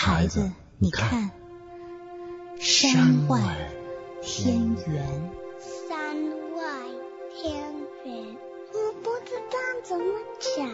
孩子，你看，山外天圆。 山外天圆，我不知道怎么讲。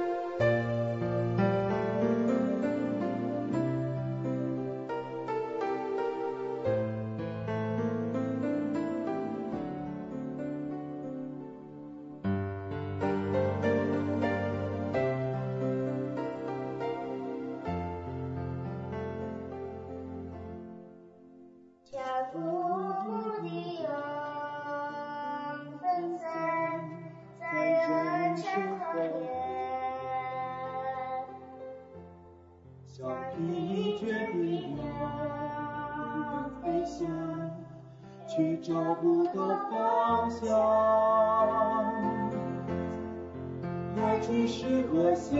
去找不到方向，爱只是和心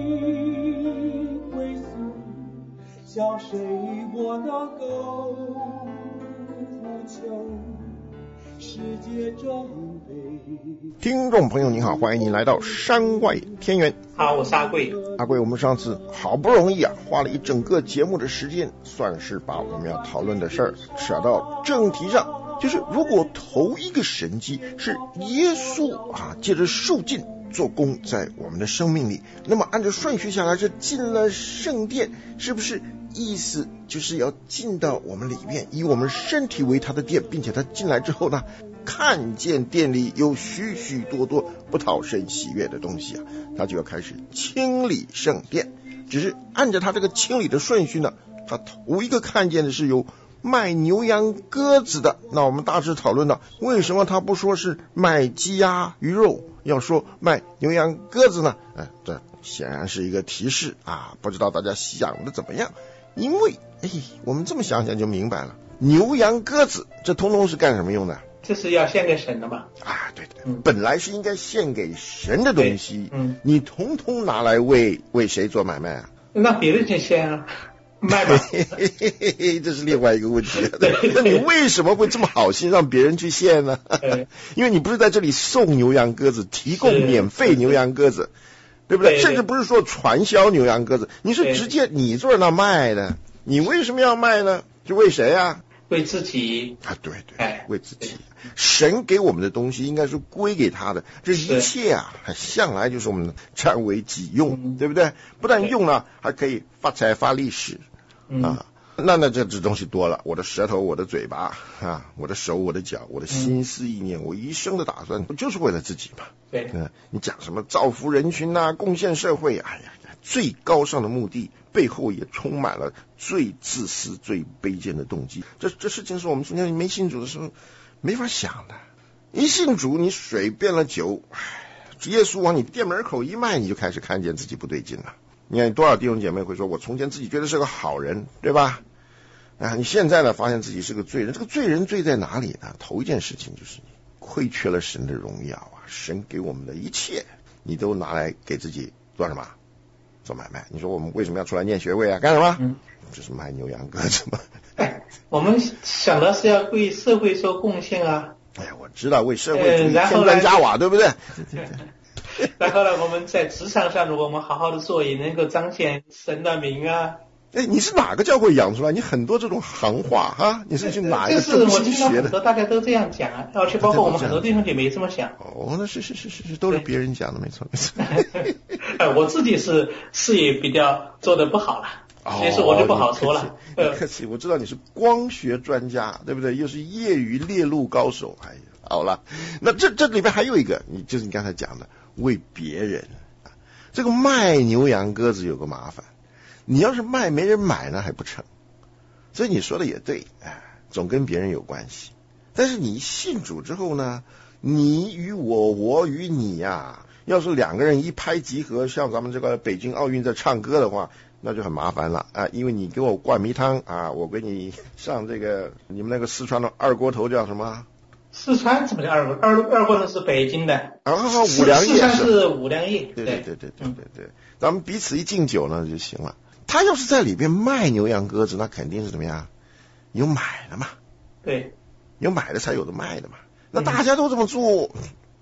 归宿，向谁我能够呼求？世界真美。 听众朋友您好，欢迎您来到山外天圆。 好，我是阿贵。 阿贵，我们上次好不容易花了一整个节目的时间，算是把我们要讨论的事儿扯到正题上。就是如果头一个神迹是耶稣借着受浸做工在我们的生命里，那么按照顺序下来是进了圣殿，是不是意思就是要进到我们里面，以我们身体为他的殿，并且他进来之后呢，看见殿里有许许多多不讨神喜悦的东西他就要开始清理圣殿。只是按照他这个清理的顺序呢，他头一个看见的是有卖牛羊鸽子的。那我们大致讨论到，为什么他不说是卖鸡鸭鱼肉，要说卖牛羊鸽子呢？这显然是一个提示不知道大家想的怎么样。因为我们这么想想就明白了，牛羊鸽子这通通是干什么用的？ 这是要献给神的嘛？ 对，本来是应该献给神的东西，你通通拿来为谁做买卖让别人去献卖吧。 这是另外一个问题。那你为什么会这么好心让别人去献呢？因为你不是在这里送牛羊鸽子，提供免费牛羊鸽子，对不对？甚至不是说传销牛羊鸽子，你是直接你坐在那卖的。你为什么要卖呢？是为谁为自己对，为自己。神给我们的东西应该是归给他的，这一切向来就是我们占为己用，对不对？不但用了，还可以发财发利息那这东西多了，我的舌头，我的嘴巴我的手，我的脚，我的心思意念，我一生的打算不就是为了自己吗？ 对， 你讲什么造福人群贡献社会，最高尚的目的背后也充满了最自私最卑贱的动机。这事情是我们昨天没信主的时候没法想的。一信主，你水变了酒，耶稣往你店门口一迈，你就开始看见自己不对劲了。你看多少弟兄姐妹会说，我从前自己觉得是个好人，对吧？你现在呢发现自己是个罪人。这个罪人罪在哪里呢？头一件事情就是你亏缺了神的荣耀神给我们的一切你都拿来给自己做什么？做买卖。你说我们为什么要出来念学位干什么？就是卖牛羊鸽子嘛。 我们想的是要为社会做贡献我知道为社会主义添砖加瓦，对不对？ 然后呢，我们在职场上如果我们好好的做，也能够彰显神的名你是哪个教会养出来？你很多这种行话你是去哪一个中心学的？ 我听到很多大家都这样讲而且包括我们很多弟兄姐妹这么想。 那是都是别人讲的，没错。 我自己是事业比较做得不好了，所以说我就不好说了。 客气，我知道你是光学专家，对不对？又是业余猎鹿高手。好了，那这里边还有一个，就是你刚才讲的为别人。这个卖牛羊鸽子有个麻烦，你要是卖没人买呢还不成。所以你说的也对，总跟别人有关系。但是你信主之后呢，你与我，我与你要是两个人一拍即合，像咱们这个北京奥运在唱歌的话，那就很麻烦了因为你给我灌迷汤我给你上这个你们那个四川的二锅头叫什么？ 四川怎么叫二锅头？是北京的五粮液。 四川是五粮液。 对，咱们彼此一敬酒呢就行了。他要是在里边卖牛羊鸽子，那肯定是怎么样？有买的嘛。 对， 有买的才有的卖的嘛。那大家都这么做，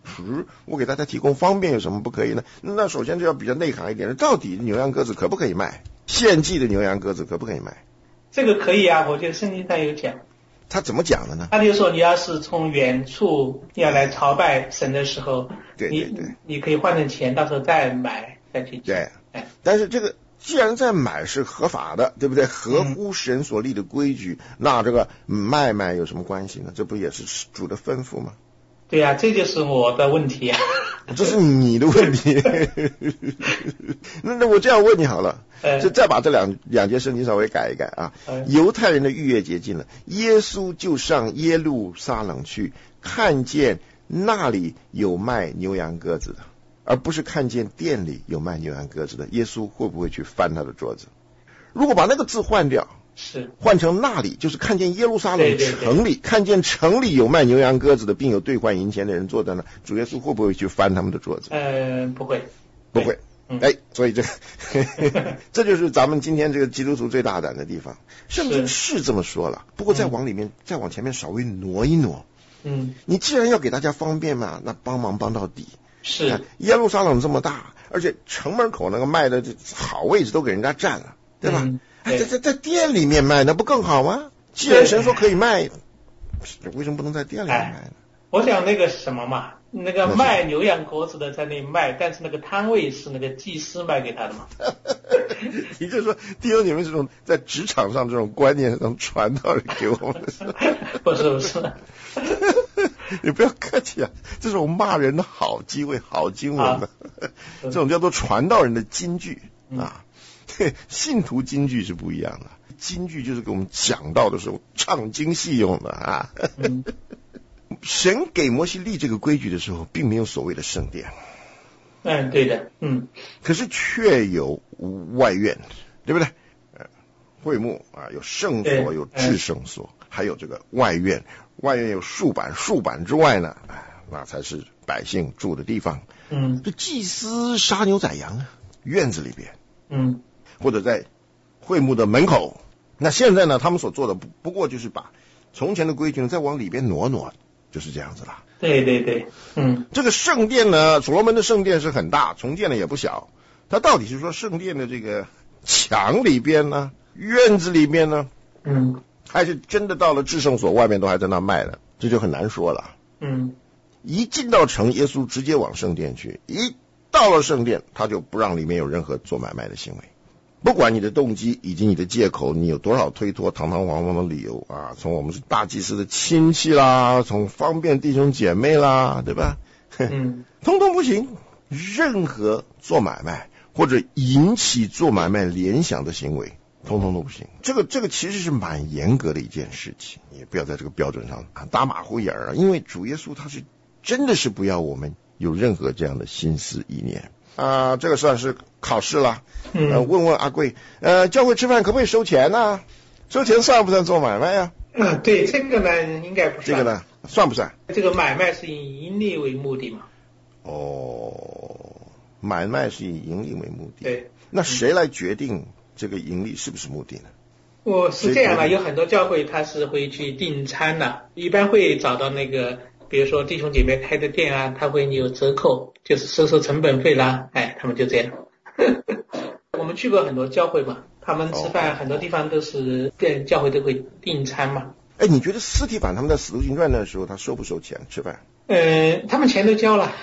我给大家提供方便有什么不可以呢？那首先就要比较内行一点，到底牛羊鸽子可不可以卖？献祭的牛羊鸽子可不可以卖？ 这个可以啊，我觉得圣经上有讲。 他怎么讲的呢？ 他就说你要是从远处要来朝拜神的时候， 对， 你可以换成钱，到时候再买再去。 对，但是这个既然在买是合法的，对不对？合乎神所立的规矩，那这个卖有什么关系呢？这不也是主的吩咐吗？ 对啊，这就是我的问题啊。 这是你的问题。那我这样问你好了，就再把这两节圣经稍微改一改啊。犹太人的逾越节近了，耶稣就上耶路撒冷去，看见那里有卖牛羊鸽子的，而不是看见店里有卖牛羊鸽子的。耶稣会不会去翻他的桌子？如果把那个字换掉， 是换成那里，就是看见耶路撒冷城里，看见城里有卖牛羊鸽子的，并有兑换银钱的人坐在那，主耶稣会不会去翻他们的桌子？ 不会。 所以这就是咱们今天这个基督徒最大胆的地方。圣经是这么说了，不过再往前面稍微挪一挪。你既然要给大家方便嘛，那帮到底。 是耶路撒冷这么大，而且城门口那个卖的好位置都给人家占了，对吧？在店里面卖那不更好吗？既然神说可以卖，为什么不能在店里面卖呢？ 我想那个什么嘛，那个卖牛羊鸽子的在那里卖，但是那个摊位是那个祭司卖给他的嘛。 也就是说，弟兄你们这种在职场上这种观念能传到给我们的？ 不是。 你不要客气啊，这种骂人的好机会、好经文的，这种叫做传道人的金句啊。信徒金句是不一样的，金句就是给我们讲道的时候唱经戏用的啊。神给摩西立这个规矩的时候，并没有所谓的圣殿。 对的， 可是却有外院，对不对？会幕啊，有圣所，有至圣所，还有这个外院。外院有数板之外呢，那才是百姓住的地方。这祭司杀牛宰羊啊，院子里边，或者在会幕的门口。那现在呢，他们所做的不过就是把从前的规矩呢再往里边挪，就是这样子啦。 对， 这个圣殿呢，所罗门的圣殿是很大，重建的也不小。它到底是说圣殿的这个墙里边呢，院子里边呢，还是真的到了至圣所外面都还在那卖的，这就很难说了。一进到城，耶稣直接往圣殿去，一到了圣殿，他就不让里面有任何做买卖的行为。不管你的动机以及你的借口，你有多少推脱堂堂皇皇的理由啊，从我们是大祭司的亲戚啦，从方便弟兄姐妹啦，对吧？通通不行。任何做买卖或者引起做买卖联想的行为，通通都不行。这个其实是蛮严格的一件事情，也不要在这个标准上打马虎眼啊。因为主耶稣他是真的是不要我们有任何这样的心思意念啊。这个算是考试了。问问阿贵，教会吃饭可不可以收钱呢？收钱算不算做买卖呀？ 对，这个呢应该不算。 这个呢算不算？ 这个买卖是以盈利为目的嘛？ 买卖是以盈利为目的。 对。 那谁来决定这个盈利是不是目的呢？ 是这样的，有很多教会他是会去订餐的，一般会找到那个，比如说弟兄姐妹开的店啊，他会有折扣，就是收成本费啦，他们就这样。我们去过很多教会嘛，他们吃饭很多地方都是教会都会订餐嘛。 你觉得司提反他们在使徒行传的时候，他收不收钱吃饭？ 他们钱都交了。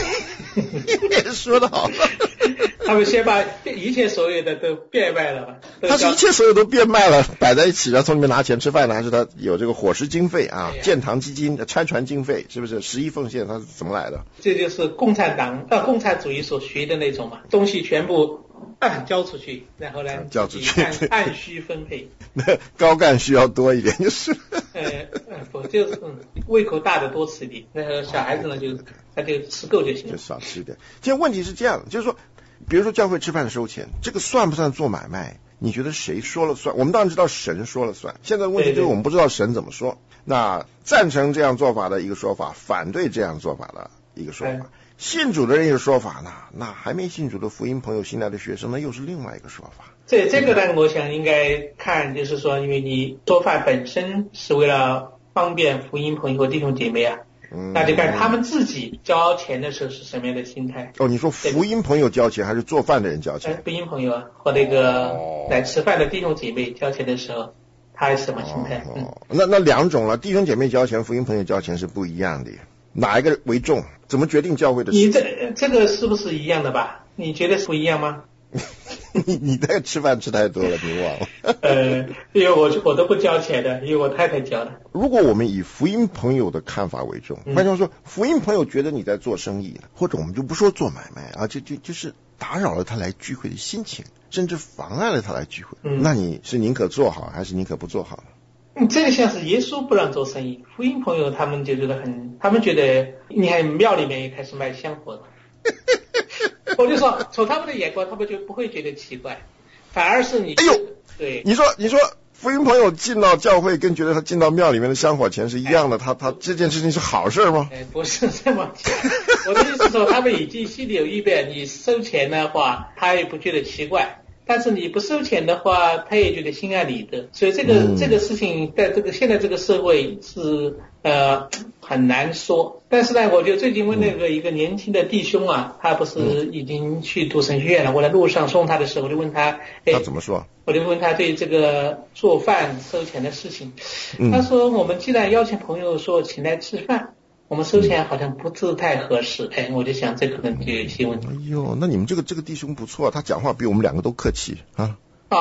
说得好。 他们先把一切所有的都变卖了吧？ 他是一切所有都变卖了，摆在一起，然后从里面拿钱吃饭呢，还是他有这个伙食经费啊、建堂基金、拆船经费，是不是11奉献？他是怎么来的？ 这就是共产主义所学的那种嘛，东西全部交出去，然后呢交出去按需分配。 高干需要多一点就是。 不就是胃口大的多吃一点，然后小孩子呢他就吃够就行了， 就少吃一点。现在问题是这样，就是说，比如说教会吃饭收钱，这个算不算做买卖？你觉得谁说了算？我们当然知道神说了算，现在问题就是我们不知道神怎么说。那赞成这样做法的一个说法，反对这样做法的一个说法，信主的人一个说法呢，那还没信主的福音朋友、新来的学生呢，又是另外一个说法。 这个呢，我想应该看，就是说，因为你做饭本身是为了方便福音朋友和弟兄姐妹啊， 那就看他们自己交钱的时候是什么样的心态。 哦，你说福音朋友交钱还是做饭的人交钱？ 福音朋友啊，和那个来吃饭的弟兄姐妹交钱的时候，他是什么心态？ 那两种了，弟兄姐妹交钱，福音朋友交钱是不一样的，哪一个为重？怎么决定教会的事？ 你这个是不是一样的吧？你觉得不一样吗？ 你那个吃饭吃太多了，你忘了？ 因为我都不交钱的，因为我太太交的。 如果我们以福音朋友的看法为重，换句话说，福音朋友觉得你在做生意，或者我们就不说做买卖啊，就是打扰了他来聚会的心情，甚至妨碍了他来聚会，那你是宁可做好还是宁可不做好呢？ 这个像是耶稣不让做生意，福音朋友他们就觉得他们觉得你看庙里面也开始卖香火了。我就说从他们的眼光，他们就不会觉得奇怪，反而是你。哎呦，对， 你说福音朋友进到教会跟觉得他进到庙里面的香火钱是一样的，他这件事情是好事吗？ 不是这么讲，我的意思说他们已经心里有预备，你收钱的话他也不觉得奇怪，但是你不收钱的话他也觉得心安理得，所以这个事情在现在这个社会是很难说。但是呢，我就最近问那个一个年轻的弟兄啊，他不是已经去读神学院了，我在路上送他的时候，我就问他， 他怎么说？ 我就问他对这个做饭收钱的事情，他说我们既然邀请朋友说请来吃饭，我们收钱好像不是太合适。我就想这可能就有一些问题。 哎呦，那你们这个弟兄不错，他讲话比我们两个都客气啊。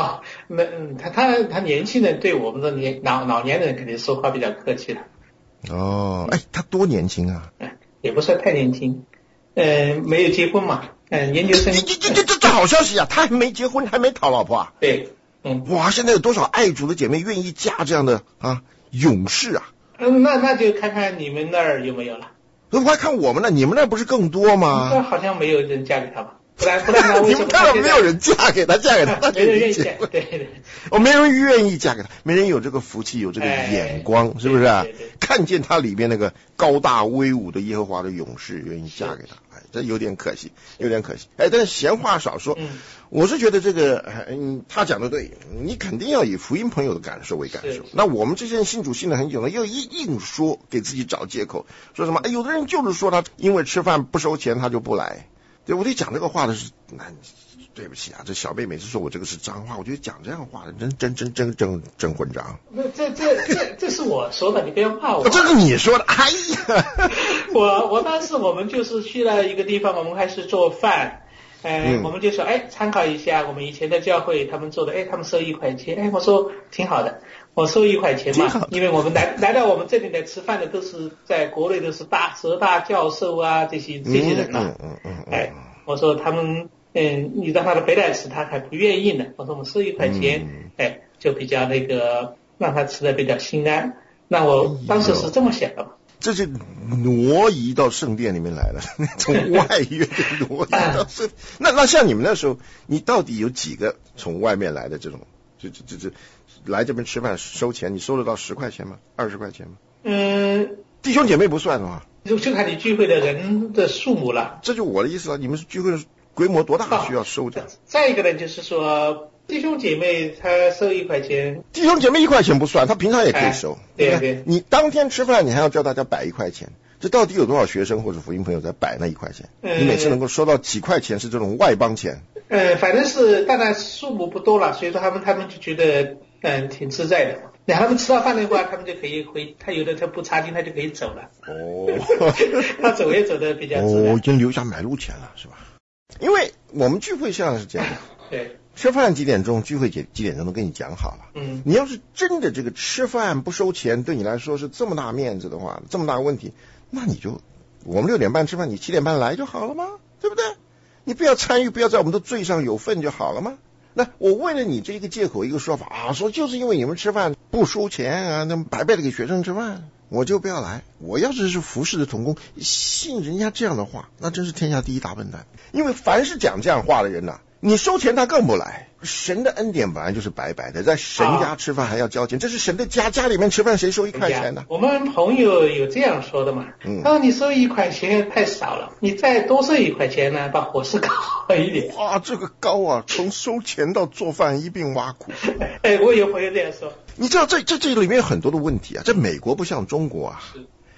他年轻人对我们的老年人肯定说话比较客气了。 哦，他多年轻啊？ 也不算太年轻，没有结婚嘛，研究生。 这好消息啊！他还没结婚，还没讨老婆啊？ 对， 哇，现在有多少爱主的姐妹愿意嫁这样的勇士啊？ 那就看看你们那儿有没有了。 我还看我们那，你们那不是更多吗？ 那好像没有人嫁给他吧？不然他为什么？ 你们看到没有人嫁给他， 没人愿意嫁，对， 没人愿意嫁给他，没人有这个福气，有这个眼光，是不是啊？ 对， 看见他里边那个高大威武的耶和华的勇士，愿意嫁给他，这有点可惜，有点可惜。但是闲话少说，我是觉得这个，他讲的对，你肯定要以福音朋友的感受为感受。那我们这些人信主信了很久了，又硬说给自己找借口，说什么？有的人就是说他因为吃饭不收钱他就不来。对，我得讲这个话的是，对不起啊，这小妹每次说我这个是脏话，我觉得讲这样的话的真混账。 那这是我说的，你不要怕我。 这是你说的，哎呀， 我当时我们就是去了一个地方，我们开始做饭，我们就说，参考一下我们以前的教会他们做的，他们收1块钱，我说挺好的，我收1块钱嘛，因为我们来到我们这里来吃饭的都是在国内都是浙大教授啊这些人呐，我说他们你让他的回来吃他还不愿意呢，我说我们收1块钱，就比较那个让他吃的比较心安，那我当时是这么想的嘛。 这就挪移到圣殿里面来了，从外院挪移到圣。那像你们那时候，你到底有几个从外面来的这种，就来这边吃饭收钱，你收得到10块钱吗？20块钱吗？弟兄姐妹不算的话， 就看你聚会的人的数目了。 这就我的意思了，你们聚会的规模多大需要收的？ 再一个呢，就是说弟兄姐妹他收1块钱， 弟兄姐妹1块钱不算，他平常也可以收。 对， 你当天吃饭，你还要叫大家摆1块钱，这到底有多少学生或者福音朋友在摆那1块钱？你每次能够收到几块钱是这种外邦钱？ 反正是当然数目不多了，所以说他们就觉得挺自在的。他们吃到饭的话，他们就可以他有的他不插进，他就可以走了。他走也走得比较自然。 已经留下买路钱了，是吧？因为我们聚会像是这样的， 对， 吃饭几点钟，聚会几点钟都跟你讲好了。你要是真的这个吃饭不收钱，对你来说是这么大面子的话，这么大问题，那你就我们6点半吃饭，你7点半来就好了吗？对不对？你不要参与，不要在我们的罪上有份就好了吗？那我为了你这一个借口一个说法说就是因为你们吃饭不收钱那么白白的给学生吃饭，我就不要来。我要是服侍的同工，信人家这样的话，那真是天下第一大笨蛋。因为凡是讲这样话的人你收钱他更不来。神的恩典本来就是白白的，在神家吃饭还要交钱，这是神的家，家里面吃饭谁收1块钱呢？ 我们朋友有这样说的嘛，他说你收1块钱太少了，你再多收1块钱呢，把伙食搞好一点。 这个高啊，从收钱到做饭一并挖苦。 我有朋友这样说。 你知道这里面有很多的问题啊，这美国不像中国啊。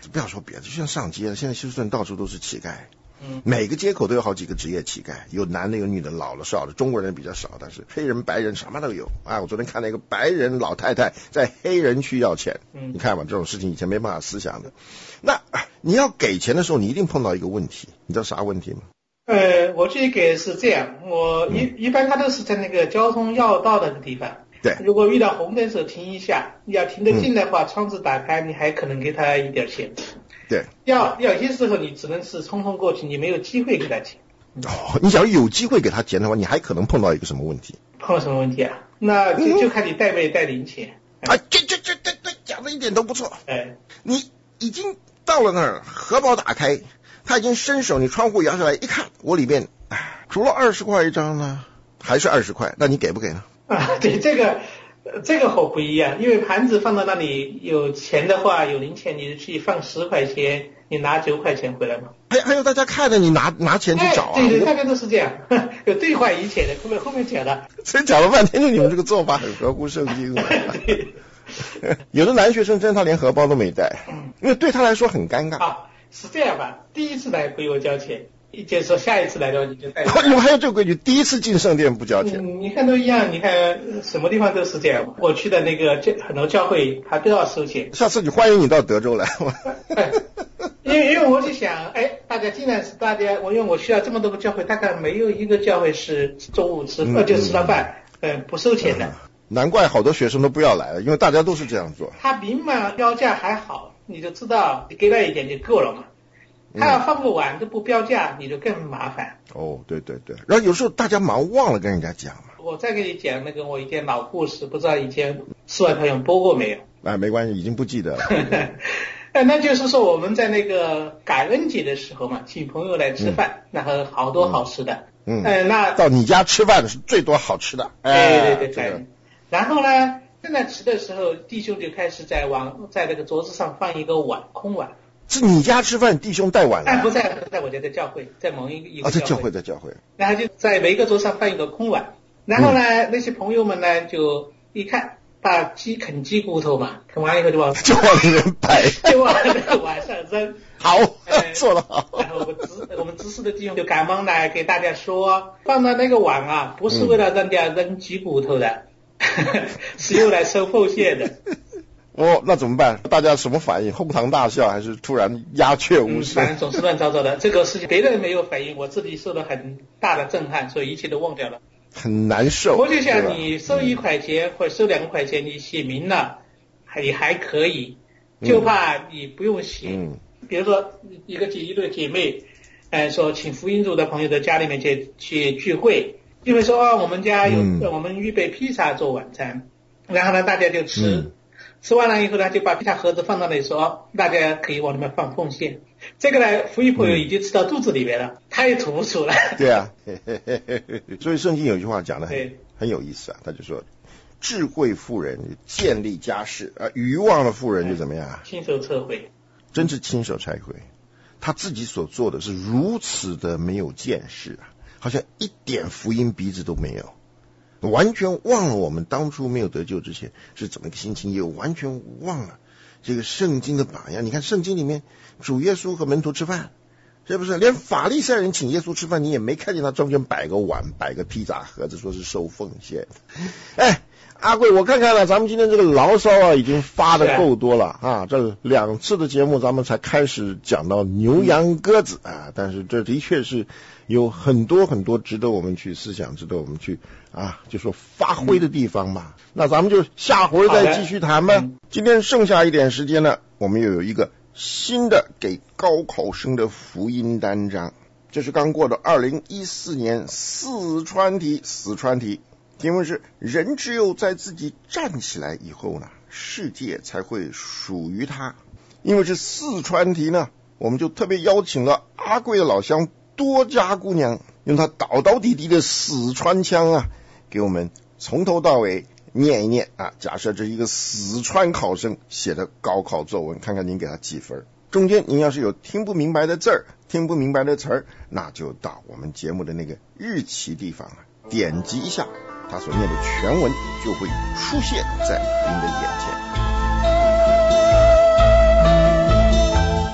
不要说别的，就像上街了，现在休斯顿到处都是乞丐。每个街口都有好几个职业乞丐，有男的有女的，老了少的，中国人比较少，但是黑人白人什么都有啊！我昨天看到一个白人老太太在黑人区要钱，你看吧，这种事情以前没办法思想的。那你要给钱的时候，你一定碰到一个问题，你知道啥问题吗？ 我去给是这样，我一般他都是在那个交通要道的地方。 对， 如果遇到红灯时候停一下，你要停得近的话，窗子打开，你还可能给他一点钱。 对， 有些时候你只能是匆匆过去，你没有机会给他钱。 你假如有机会给他钱的话，你还可能碰到一个什么问题？ 碰到什么问题啊？那就看你带没带零钱。 对，讲的一点都不错。你已经到了那儿，荷包打开，他已经伸手，你窗户摇下来一看，我里面除了20块一张呢，还是20块，那你给不给呢？ 对，这个好不一样，因为盘子放到那里，有钱的话，有零钱，你去放10块钱，你拿9块钱回来嘛。 还有大家看着你拿钱去找啊。 对，大概都是这样，有兑换一切的，后面讲的。 所以讲了半天，就你们这个做法很合乎圣经。对。有的男学生真的他连荷包都没带，因为对他来说很尴尬。 是这样吧？第一次来不用交钱，就是说下一次来的话你就带。 你们还有这个规矩，第一次进圣殿不交钱。 你看都一样，你看什么地方都是这样。我去的那个很多教会，他都要收钱。 下次就欢迎你到德州来。 因为我就想，大家既然是因为我去了这么多个教会，大概没有一个教会是中午就吃了饭，不收钱的。 难怪好多学生都不要来了，因为大家都是这样做。 他明码标价还好，你就知道你给他一点就够了嘛。他要放个碗都不标价，你就更麻烦。 对，然后有时候大家忙忘了跟人家讲嘛。 我再给你讲那个我一件老故事，不知道以前世外桃源播过没有？ 没关系，已经不记得了。 那就是说我们在那个感恩节的时候嘛，请朋友来吃饭，然后好多好吃的。那到你家吃饭的是最多好吃的。 对。然后呢，正在吃的时候，弟兄就开始在那个桌子上放一个碗，空碗。 是你家吃饭，弟兄带碗来？ 不在我家的教会，在某一个教会。 在教会。 然后就在每一个桌上放一个空碗，然后呢，那些朋友们呢就一看，把啃鸡骨头嘛，啃完以后就往里面摆， 就往那个碗上扔。 好，做得好。 然后我们知识的弟兄就赶忙来给大家说，放到那个碗啊，不是为了让大家扔鸡骨头的，是用来收奉献的。 那怎么办？大家什么反应？哄堂大笑还是突然鸦雀无声？ 反正总是乱糟糟的。这个事情别人没有反应，我自己受了很大的震撼，所以一切都忘掉了。 很难受。 我就想你收1块钱或者收2块钱，你写明了，也还可以，就怕你不用写。比如说一对姐妹，说请福音组的朋友在家里面去聚会，因为说我们家我们预备披萨做晚餐，然后呢大家就吃。吃完了以后呢，就把披萨盒子放到那里说，大家可以往里面放奉献。这个呢，福音朋友已经吃到肚子里面了，他也吐不出来。 对啊，所以圣经有一句话讲的很有意思啊，他就说，智慧妇人建立家室，愚妄的妇人就怎么样啊？ 亲手撤回。 真是亲手拆毁，他自己所做的是如此的没有见识啊，好像一点福音鼻子都没有。完全忘了我们当初没有得救之前是怎么个心情，也完全忘了这个圣经的榜样。你看圣经里面主耶稣和门徒吃饭，是不是连法利赛人请耶稣吃饭，你也没看见他中间摆个碗，摆个披萨盒子，说是收奉献。阿贵，我看看了，咱们今天这个牢骚啊，已经发的够多了啊！这2次的节目，咱们才开始讲到牛羊鸽子啊，但是这的确是有很多很多值得我们去思想，值得我们去就说发挥的地方嘛。那咱们就下回再继续谈吧。今天剩下一点时间呢，我们又有一个新的给高考生的福音单章，这是刚过的2014年四川题。题目是：人只有在自己站起来以后呢，世界才会属于他。因为是四川题呢，我们就特别邀请了阿贵的老乡多佳姑娘，用她道道地地的四川腔啊，给我们从头到尾念一念啊。假设这是一个四川考生写的高考作文，看看您给他几分。中间您要是有听不明白的字儿、听不明白的词儿，那就到我们节目的那个日期地方点击一下，他所念的全文就会出现在您的眼前。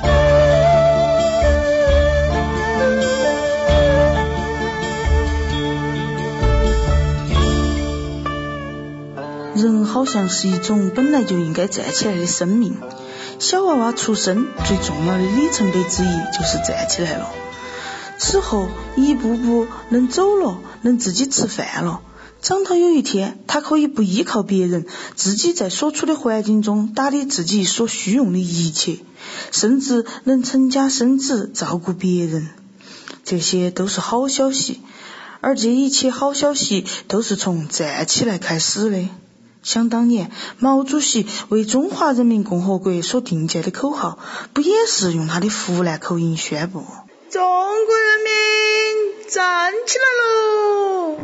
人好像是一种本来就应该站起来的生命，小娃娃出生最重要的里程碑之一就是站起来了。此后一步步能走了，能自己吃饭了，长到有一天他可以不依靠别人，自己在所处的环境中打理自己所需用的一切，甚至能成家生子，照顾别人。这些都是好消息，而这一切好消息都是从站起来开始的。想当年毛主席为中华人民共和国所定下的口号，不也是用他的湖南口音宣布：中国人民站起来喽！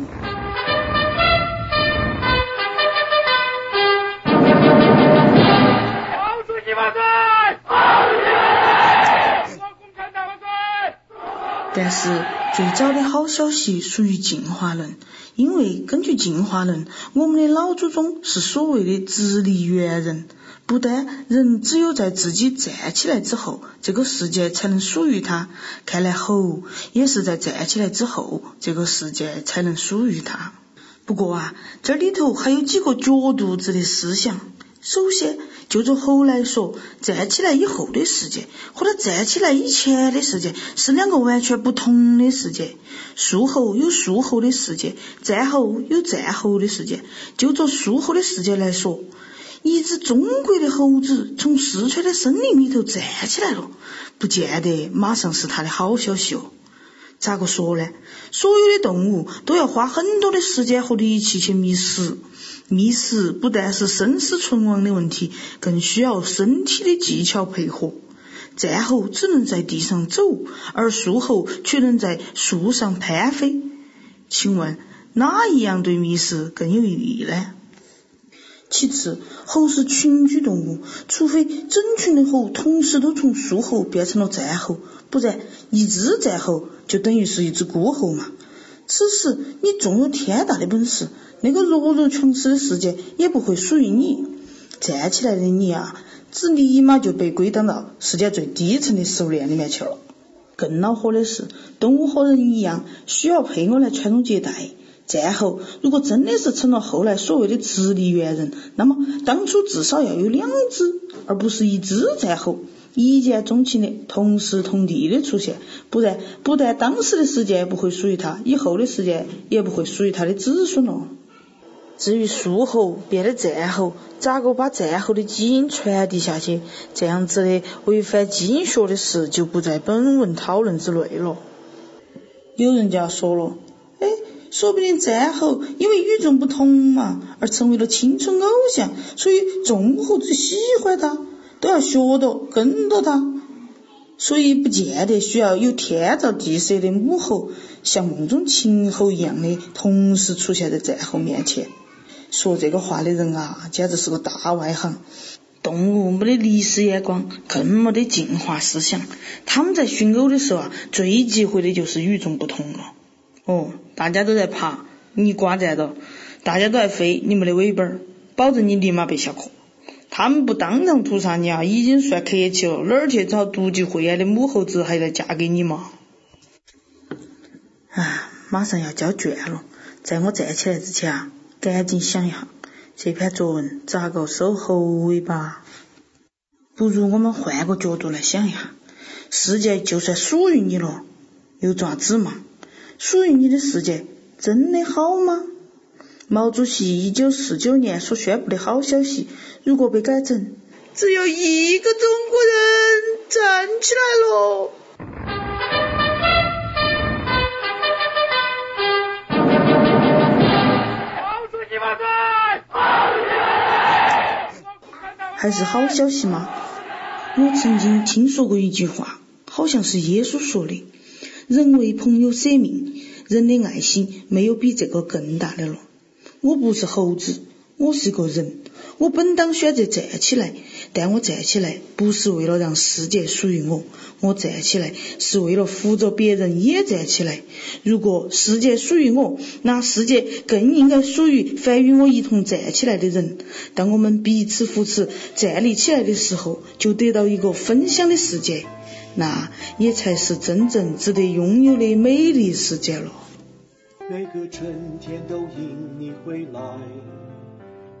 毛主席万岁！毛主席万岁！中国共产党万岁！ 但是最早的好消息属于进化论，因为根据进化论，我们的老祖宗是所谓的直立猿人，不但人只有在自己站起来之后，这个世界才能属于他，看来猴也是在站起来之后，这个世界才能属于他。不过这里头还有几个角度子的思想。首先就从猴来说，站起来以后的世界和他站起来以前的世界是两个完全不同的世界。树猴有树猴的世界，战猴有战猴的世界。就从树猴的世界来说，一只中国的猴子从四川的森林里头站起来了，不见得马上是他的好消息哦。咋个说呢？所有的动物都要花很多的时间和力气去觅食，觅食不但是生死存亡的问题，更需要身体的技巧配合。战猴只能在地上走，而树猴却能在树上攀飞。请问哪一样对觅食更有意义呢？其次，猴是群居动物，除非整群的猴同时都从树猴变成了战猴，不然一只战猴就等于是一只孤猴嘛。此时你纵有天大的本事，那个弱肉强食的世界也不会属于你。站起来的你只立马就被归档到世界最低层的食物链里面去了。更恼火的是，动物和人一样需要配偶来传宗接代。战猴如果真的是成了后来所谓的直立猿人，那么当初至少要有2只，而不是1只战猴，一见钟情的同时同地的出现，不然不但当时的世界不会属于他，以后的世界也不会属于他的子孙了。至于树猴变得战猴，咋个把战猴的基因传递下去，这样子的违反基因学的事就不在本文讨论之内了。有人就要说了，说不定战猴因为与众不同嘛，而成为了青春偶像，所以众猴子喜欢他，都要学到跟着他，所以不见得需要有天造地设的母猴像梦中情猴一样的同时出现在战猴面前。说这个话的人简直是个大外行。动物没得历史眼光，更没得进化思想，他们在寻偶的时候最忌讳的就是与众不同了。大家都在爬，你瓜站着；大家都在飞，你没得尾巴，保证你立马被下课。他们不当场屠杀你已经算客气了，哪儿去找独具慧眼的母猴子还来嫁给你嘛？马上要交卷了，在我站起来之前赶紧想一下这篇作文咋个收后尾巴。不如我们换个角度来想一下，世界就算属于你了，又咋子嘛？属于你的世界真的好吗？毛主席1949年所宣布的好消息，如果被改成只有一个中国人站起来了， 毛主席万岁！毛主席万岁！ 还是好消息吗？我曾经听说过一句话，好像是耶稣说的，人为朋友舍命，人的爱心没有比这个更大的了。我不是猴子，我是个人，我本当选择站起来，但我站起来不是为了让世界属于我，我站起来是为了扶着别人也站起来。如果世界属于我，那世界更应该属于凡与我一同站起来的人。当我们彼此扶持站立起来的时候，就得到一个分享的世界，那也才是真正值得拥有的美丽世界了。 每个春天都因你回来，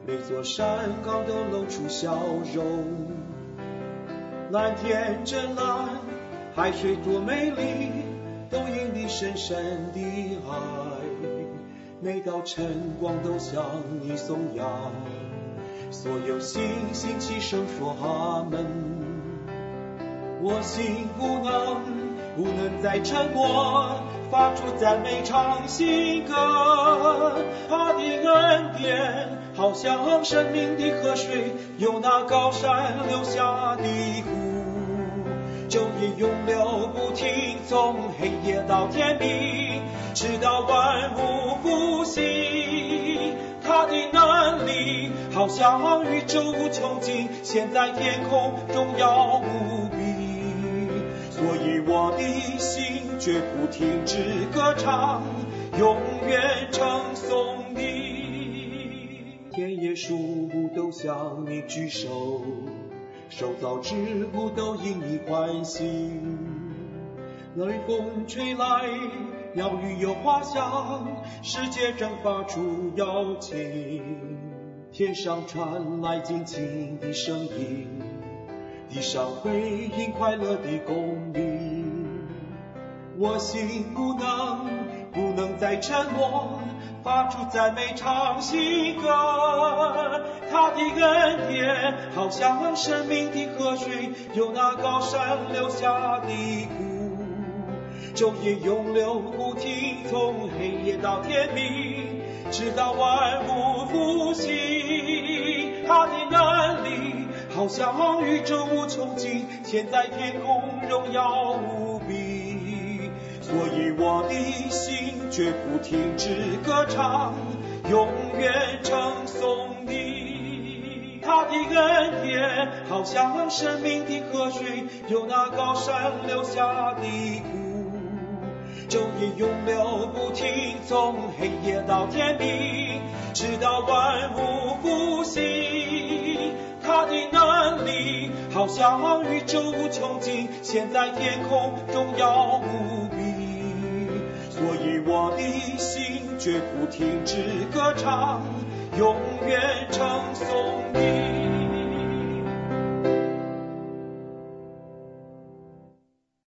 每座山岗都露出笑容。蓝天真蓝，海水多美丽，都因你深深的爱。每道晨光都向你颂扬，所有星星齐声说阿门。我心不能再沉默，发出赞美唱新歌。他的恩典好像生命的河水，由那高山流下的湖，昼夜永流不停，从黑夜到天明，直到万物复兴。他的能力好像宇宙无穷尽，现在天空荣耀无比。所以我的心绝不停止歌唱，永远称颂你。田野树木都向你举手，受造之物都因你欢喜。雷风吹来，鸟语有花香，世界正发出邀请。天上传来尽情的声音，地上回应快乐的公鸣。我心不能再沉默，发出赞美唱新歌。他的恩典好像生命的河水，由那高山流下的湖，昼夜永流不停，从黑夜到天明，直到万物复兴。他的能力好像宇宙无穷尽，现在天空荣耀无比。所以我的心绝不停止歌唱，永远称颂你。他的恩典好像生命的河水，由那高山流下的湖，昼夜永流不停，从黑夜到天明，直到万物复兴。他的能力好像宇宙无穷尽，现在天空荣耀无比。所以我的心绝不停止歌唱，永远称颂你。